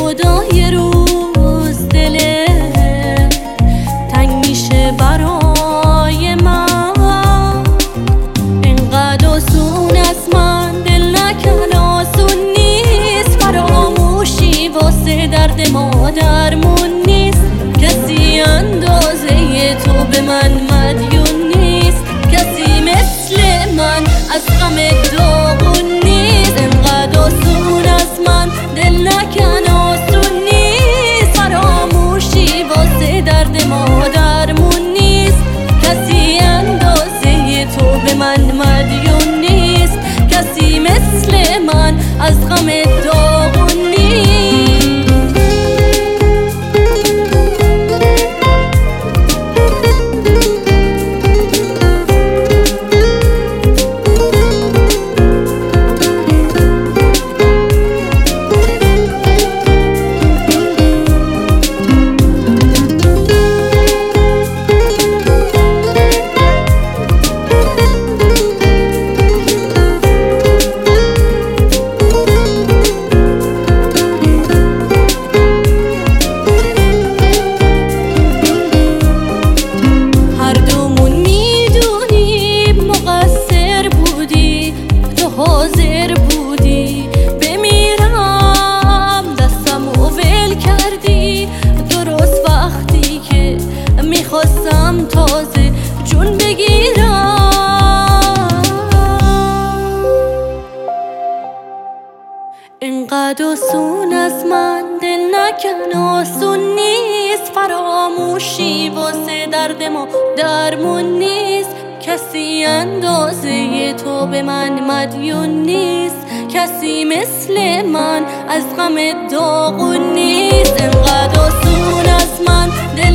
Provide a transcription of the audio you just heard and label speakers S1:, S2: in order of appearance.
S1: خدا یه روز دل تنگ میشه برای من، اینقدر آسون از من دل نکن، آسون نیست فراموشی واسه درد ما درمون نیست. کسی اندازه تو به من مدیون نیست، کسی مثل من از غم داغون نیست. اینقدر آسون از من دل نکن، آسون نیست فراموشی واسه درد ما درمون نیست. کسی اندازه تو به من مدیون نیست، کسی مثل من از غم داغون نیست. حاضر بودی بمیرم، دستم و ول کردی درست وقتی که میخواستم تازه جون بگیرم. اینقدر آسون از من دل نکن، آسون نیست فراموشی واسه درد ما درمون نیست. کسی اندازه تو به من مدیون نیست، کسی مثل من از غم داغون نیست. اینقدر آسون از من